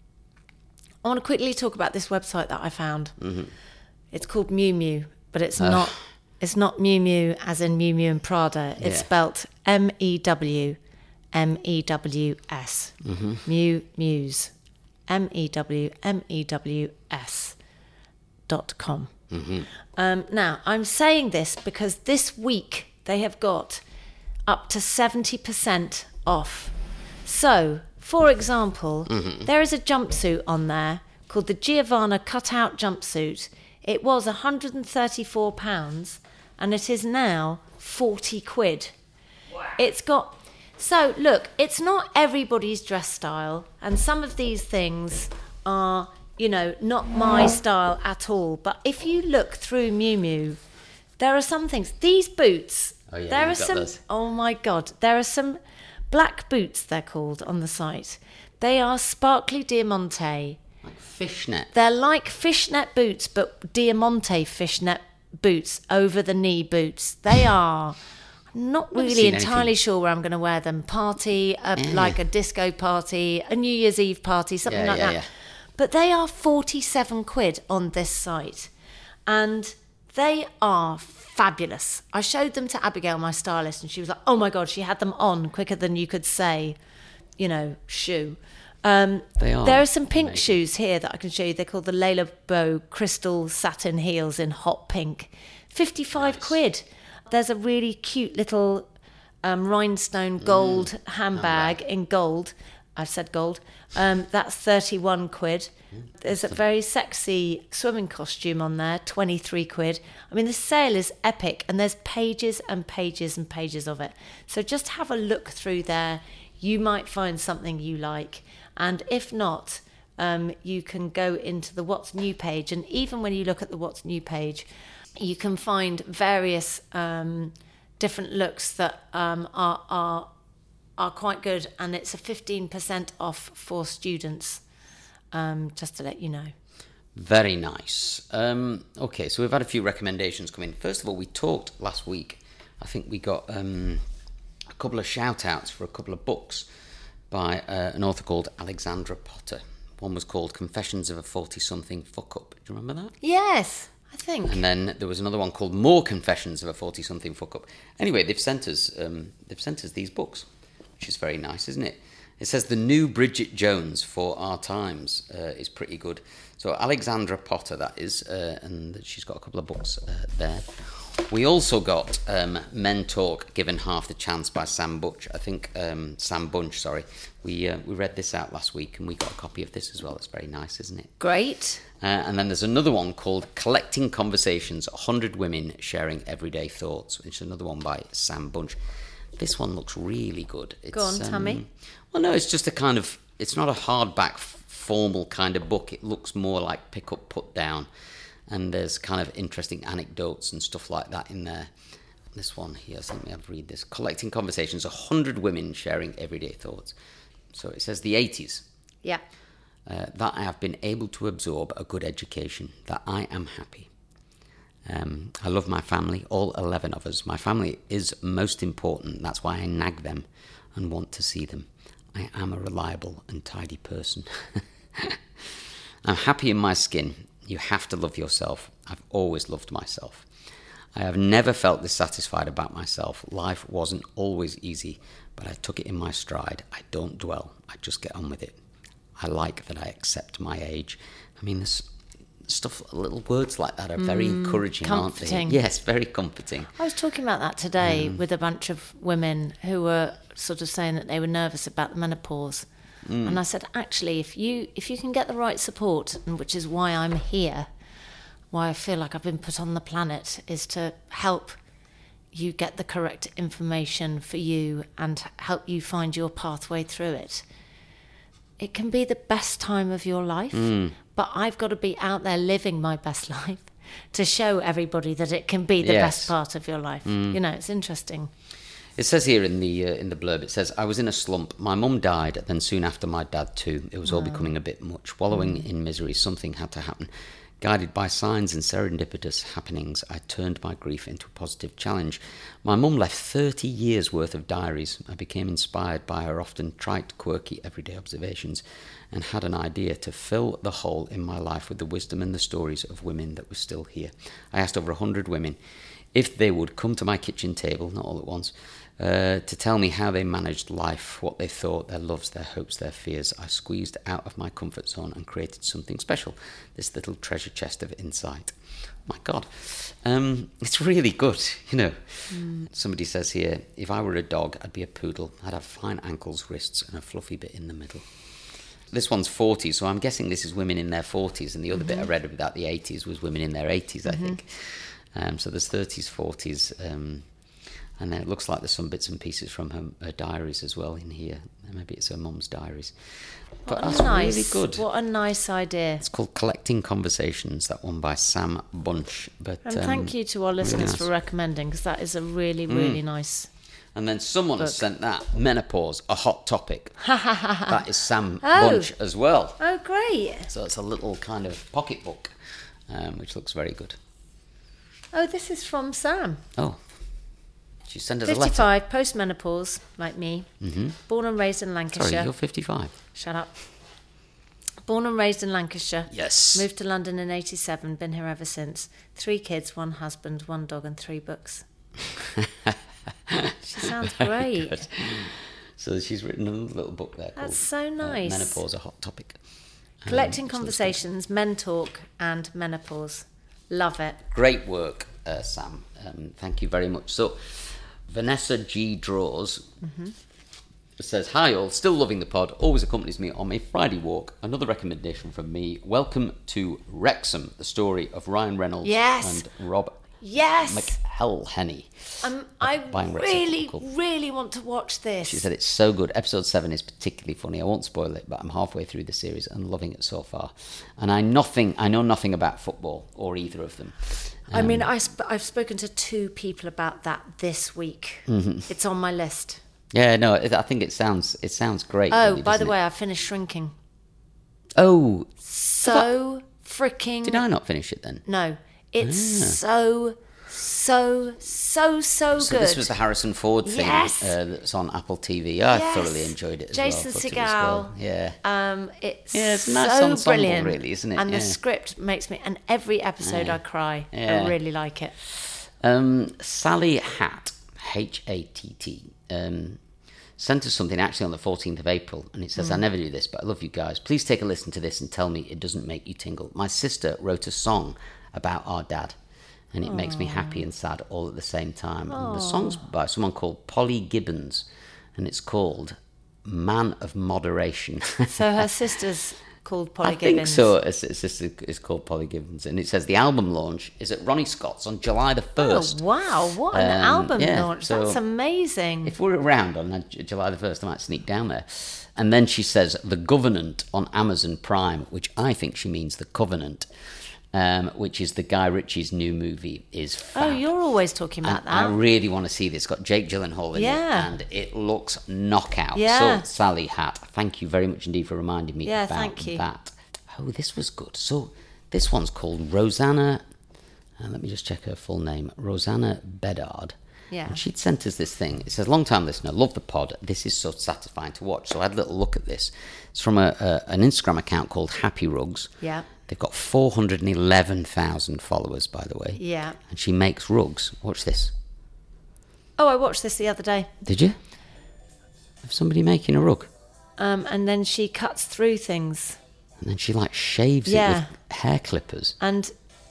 I want to quickly talk about this website that I found. Mm-hmm. It's called Miu Miu, but it's not it's not Miu Miu as in Miu Miu and Prada. It's Yeah. spelt M E W M E W S. Mm-hmm. Miu Muse. M E W M E W S dot com. Mm-hmm. Um, now, I'm saying this because this week they have got up to seventy percent off. So, for example, Mm-hmm. there is a jumpsuit on there called the Giovanna Cutout Jumpsuit. It was one hundred thirty-four pounds and it is now forty quid. Wow. It's got... So, look, it's not everybody's dress style, and some of these things are, you know, not my style at all. But if you look through Miu Miu, there are some things. These boots, Oh, yeah, there are you've got some... those. Oh, my God. There are some black boots, they're called, on the site. They are sparkly diamante. Like fishnet. They're like fishnet boots, but diamante fishnet boots, over the knee boots. They are... Not Never really seen entirely anything. sure where I'm going to wear them. Party, a, Yeah. like a disco party, a New Year's Eve party, something Yeah, like yeah, that. yeah. But they are forty-seven quid on this site. And they are fabulous. I showed them to Abigail, my stylist, and she was like, oh my God, she had them on quicker than you could say, you know, shoe. Um, They are there are some pink amazing. shoes here that I can show you. They're called the Layla Bow Crystal Satin Heels in hot pink. fifty-five quid. There's a really cute little um, rhinestone gold Mm. handbag in gold. I've said gold. Um, that's thirty-one quid. There's a very sexy swimming costume on there, twenty-three quid. I mean, the sale is epic, and there's pages and pages and pages of it. So just have a look through there. You might find something you like. And if not, um, you can go into the What's New page. And even when you look at the What's New page, you can find various um, different looks that um, are, are are quite good, and it's a fifteen percent off for students, um, just to let you know. Very nice. Um, okay, so we've had a few recommendations come in. First of all, we talked last week, I think we got um, a couple of shout-outs for a couple of books by uh, an author called Alexandra Potter. One was called Confessions of a forty-something Fuck-Up. Do you remember that? Yes, I think. And then there was another one called More Confessions of a forty-something Fuck-Up. Anyway, they've sent us um, they've sent us these books, which is very nice, isn't it? It says the new Bridget Jones for our times uh, is pretty good. So Alexandra Potter, that is, uh, and she's got a couple of books uh, there. We also got um, Men Talk, Given Half the Chance by Sam Bunch. I think um, Sam Bunch, sorry. We uh, we read this out last week, and we got a copy of this as well. It's very nice, isn't it? Great. Uh, and then there's another one called Collecting Conversations, one hundred Women Sharing Everyday Thoughts, which is another one by Sam Bunch. This one looks really good. It's, Go on, tell um, me. Well, no, it's just a kind of, it's not a hardback, f- formal kind of book. It looks more like pick up, put down. And there's kind of interesting anecdotes and stuff like that in there. This one here, so let me have read this. Collecting Conversations, one hundred Women Sharing Everyday Thoughts. So it says the eighties. Yeah. Uh, that I have been able to absorb a good education, that I am happy. Um, I love my family, all eleven of us. My family is most important. That's why I nag them and want to see them. I am a reliable and tidy person. I'm happy in my skin. You have to love yourself. I've always loved myself. I have never felt dissatisfied about myself. Life wasn't always easy, but I took it in my stride. I don't dwell. I just get on with it. I like that I accept my age. I mean, there's stuff, little words like that are very mm, encouraging, comforting. aren't they? Yes, very comforting. I was talking about that today Um, with a bunch of women who were sort of saying that they were nervous about the menopause. Mm. And I said, actually, if you if you can get the right support, and which is why I'm here, why I feel like I've been put on the planet, is to help you get the correct information for you and help you find your pathway through it. It can be the best time of your life, mm. but I've got to be out there living my best life to show everybody that it can be the yes. best part of your life. Mm. You know, it's interesting. It says here in the uh, in the blurb, it says, I was in a slump. My mum died, then soon after my dad too. It was all oh. becoming a bit much. Wallowing mm. in misery, something had to happen. Guided by signs and serendipitous happenings, I turned my grief into a positive challenge. My mum left thirty years' worth of diaries. I became inspired by her often trite, quirky, everyday observations and had an idea to fill the hole in my life with the wisdom and the stories of women that were still here. I asked over a hundred women if they would come to my kitchen table, not all at once, uh, to tell me how they managed life, what they thought, their loves, their hopes, their fears. I squeezed out of my comfort zone and created something special, this little treasure chest of insight. My God, um, it's really good, you know. Mm. Somebody says here, if I were a dog, I'd be a poodle. I'd have fine ankles, wrists, and a fluffy bit in the middle. This one's forty, so I'm guessing this is women in their forties, and the other mm-hmm. bit I read about the eighties was women in their eighties, mm-hmm. I think. Um, so there's thirties, forties, um, and then it looks like there's some bits and pieces from her, her diaries as well in here. Maybe it's her mum's diaries. But what that's nice, really good. What a nice idea. It's called Collecting Conversations, that one by Sam Bunch. But And um, thank you to our listeners really nice. for recommending, because that is a really, really mm. nice And then someone book. has sent that, Menopause, a hot topic. That is Sam oh. Bunch as well. Oh, great. So it's a little kind of pocket book, um, which looks very good. Oh, this is from Sam. Oh. She sent us a letter. fifty-five, post-menopause, like me. Mm-hmm. Born and raised in Lancashire. Sorry, you're fifty-five. Shut up. Born and raised in Lancashire. Yes. Moved to London in eighty-seven, been here ever since. Three kids, one husband, one dog and three books. She sounds great. Good. So she's written a little book there. That's called, so nice. Uh, Menopause, a hot topic. Collecting um, Conversations, Men Talk and Menopause. Love it. Great work, uh, Sam. Um, thank you very much. So, Vanessa G. Draws mm-hmm. says, hi all, still loving the pod, always accompanies me on my Friday walk. Another recommendation from me. Welcome to Wrexham, the story of Ryan Reynolds yes. and Rob yes. McElhenney. Um, I really, really want to watch this. She said it's so good. Episode seven is particularly funny. I won't spoil it, but I'm halfway through the series and loving it so far. And I nothing, I know nothing about football or either of them. Um, I mean, I sp- I've spoken to two people about that this week. Mm-hmm. It's on my list. Yeah, no, I think it sounds it sounds great. Oh, really, by the it? way, I finished Shrinking. Oh, so freaking. Did I not finish it then? No, it's ah. so. So, so, so, so good. This was the Harrison Ford thing yes. uh, that's on Apple T V. I yes. thoroughly enjoyed it as Jason well. Jason Segel. Segel. Yeah. Um, it's, yeah, it's a nice so ensemble, brilliant. really, isn't it? And yeah. the script makes me... And every episode yeah. I cry. Yeah. I really like it. Um, Sally Hatt, H A T T, um, sent us something actually on the fourteenth of April, and it says, mm. I never do this, but I love you guys. Please take a listen to this and tell me it doesn't make you tingle. My sister wrote a song about our dad, and it Aww. makes me happy and sad all at the same time. Aww. And the song's by someone called Polly Gibbons, and it's called Man of Moderation. So her sister's called Polly I Gibbons? I think so. Her sister is called Polly Gibbons. And it says the album launch is at Ronnie Scott's on July the first. Oh, wow. What an um, album yeah, launch. so That's amazing. If we're around on July the first, I might sneak down there. And then she says The Govenant on Amazon Prime, which I think she means The Covenant. Um, which is the Guy Ritchie's new movie, is fab. Oh, you're always talking about and that. I really want to see this. It's got Jake Gyllenhaal in yeah. it, and it looks knockout. Yeah. So, Sally Hatt, thank you very much indeed for reminding me yeah, about thank you. that. Oh, this was good. So, this one's called Rosanna, uh, let me just check her full name, Rosanna Bedard. Yeah. And she'd sent us this thing. It says, long time listener, love the pod. This is so satisfying to watch. So I had a little look at this. It's from a, a an Instagram account called Happy Rugs. Yeah. They've got four hundred eleven thousand followers, by the way. Yeah. And she makes rugs. Watch this. Oh, I watched this the other day. Did you? Of somebody making a rug? Um, and then she cuts through things. And then she, like, shaves yeah. it with hair clippers. And...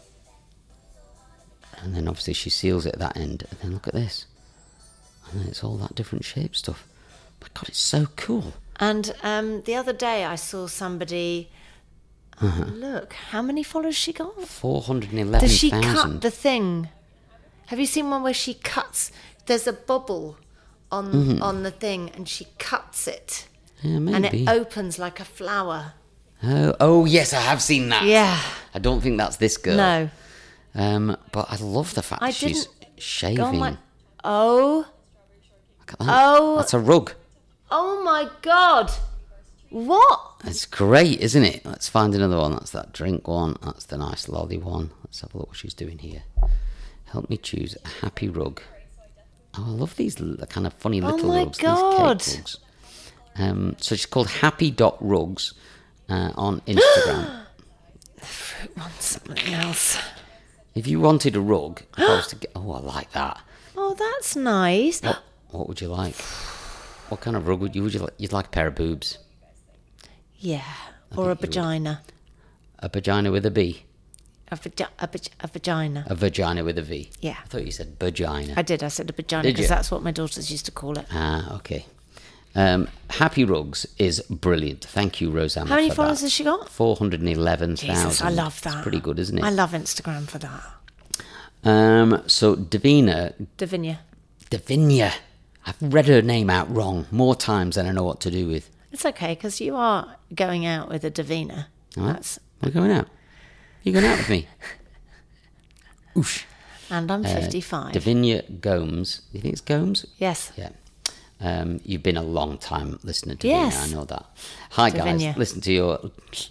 And then, obviously, she seals it at that end. And then look at this. And then it's all that different shape stuff. My God, it's so cool. And um, the other day I saw somebody... Uh-huh. Look, how many followers she got? four hundred eleven thousand. Does she cut the thing? Have you seen one where she cuts? There's a bubble on mm-hmm. on the thing, and she cuts it. Yeah, maybe. And it opens like a flower. Oh, oh yes, I have seen that. Yeah. I don't think that's this girl. No. Um, but I love the fact I that she's shaving. Go on my, oh. Look at that. Oh. That's a rug. Oh my God. What? It's great, isn't it? Let's find another one. That's that drink one. That's the nice lolly one. Let's have a look what she's doing here. Help me choose a happy rug. Oh, I love these l- kind of funny little oh my rugs. God. These cake rugs. Um, so she's called Happy Dot Rugs uh, on Instagram. The fruit one's something else. If you wanted a rug, if I was to get, oh, I like that. Oh, that's nice. What, what would you like? What kind of rug would you? Would you like? You'd like a pair of boobs? Yeah, or a vagina. A vagina with a B. A, vagi- a, vag- a vagina. A vagina with a V. Yeah. I thought you said vagina. I did. I said a vagina Did you? because that's what my daughters used to call it. Ah, okay. Um, Happy Rugs is brilliant. Thank you, Rosanna. How many for followers that. has she got? four hundred eleven thousand. Jesus, I love that. It's pretty good, isn't it? I love Instagram for that. Um, so Davina, Davinia. Davinia, I've read her name out wrong more times than I know what to do with. It's okay because you are going out with a Davina. All right. That's We're going out. You going out with me? Oosh. and I'm fifty-five. Uh, Davinia Gomes. You think it's Gomes? Yes. Yeah. Um, you've been a long time listener to Yes. Davina, I know that. Hi guys, Davinia. listen to your...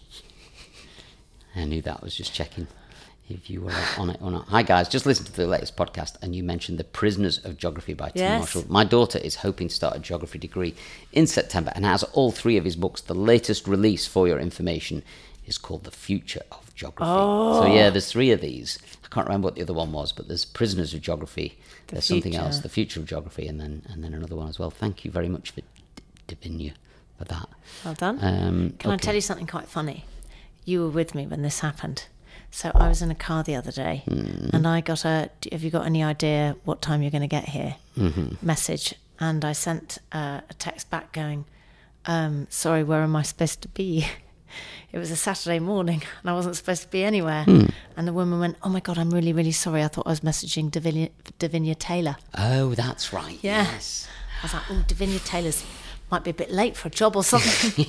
I knew that, I was just checking if you were on it or not. Hi guys, just listened to the latest podcast and you mentioned The Prisoners of Geography by Tim Yes. Marshall. My daughter is hoping to start a geography degree in September and has all three of his books. The latest release, for your information, is called The Future of Geography. Oh. So yeah, there's three of these. I can't remember what the other one was, but there's Prisoners of Geography. The there's something Future. else, The Future of Geography, and then and then another one as well. Thank you very much for D- Davinia for that. Well done. Um, Can I okay. tell you something quite funny? You were with me when this happened. So I was in a car the other day Mm. and I got a, have you got any idea what time you're going to get here? Mm-hmm. Message. And I sent uh, a text back going, um, sorry, where am I supposed to be? It was a Saturday morning and I wasn't supposed to be anywhere. Hmm. And the woman went, oh my God, I'm really, really sorry. I thought I was messaging Davinia, Davinia Taylor. Oh, that's right. Yeah. Yes. I was like, oh, Davinia Taylor's might be a bit late for a job or something.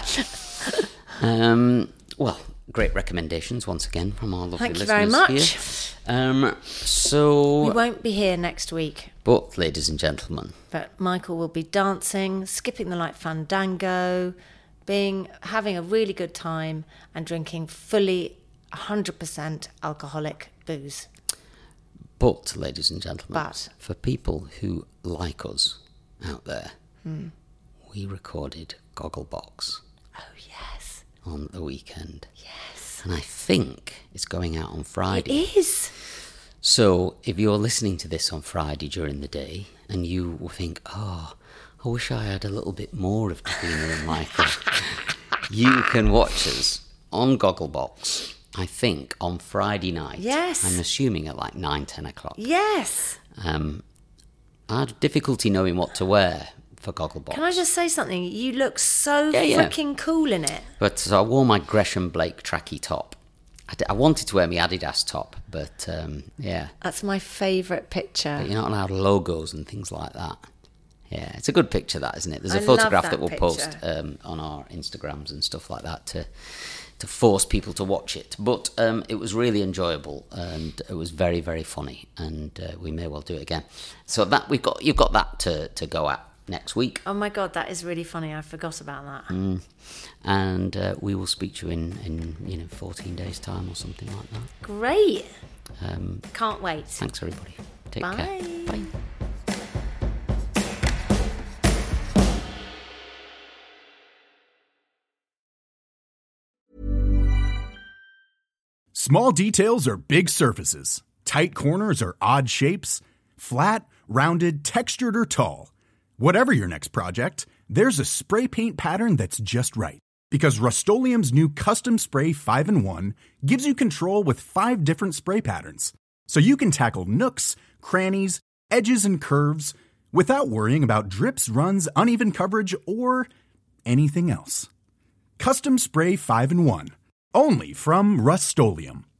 Um, well, great recommendations once again from our lovely Thank you listeners very much. here. Um, so, We won't be here next week, but ladies and gentlemen, but Michael will be dancing, skipping the light fandango, being having a really good time and drinking fully one hundred percent alcoholic booze. but ladies and gentlemen, But. for people who like us out there, Hmm. we recorded Gogglebox Oh, yes. on the weekend. Yes. And I think it's going out on Friday. It is. So if you're listening to this on Friday during the day and you will think, oh, I wish I had a little bit more of Davina and Michael, you can watch us on Gogglebox, I think, on Friday night. Yes. I'm assuming at like nine, ten o'clock. Yes. Um, I had difficulty knowing what to wear for Gogglebox. Can I just say something? You look so Yeah, yeah. freaking cool in it. But so I wore my Gresham Blake tracky top. I, d- I wanted to wear my Adidas top, but um, yeah. That's my favourite picture. But you're not allowed logos and things like that. Yeah, it's a good picture, that, isn't it? There's a I love photograph that that, we'll picture. post um, on our Instagrams and stuff like that to to force people to watch it. But um, it was really enjoyable and it was very, very funny, and uh, we may well do it again. So that we've got, you've got that to, to go at next week, Oh my God, that is really funny. I forgot about that. and uh, we will speak to you in, in you know fourteen days' time or something like that. Great. Um, Can't wait. thanks, everybody. Take Bye. care. Bye. Small details are big surfaces. Tight corners are odd shapes. Flat, rounded, textured, or tall. Whatever your next project, there's a spray paint pattern that's just right. Because Rust-Oleum's new Custom Spray five in one gives you control with five different spray patterns. So you can tackle nooks, crannies, edges, and curves without worrying about drips, runs, uneven coverage, or anything else. Custom Spray five in one. Only from Rust-Oleum.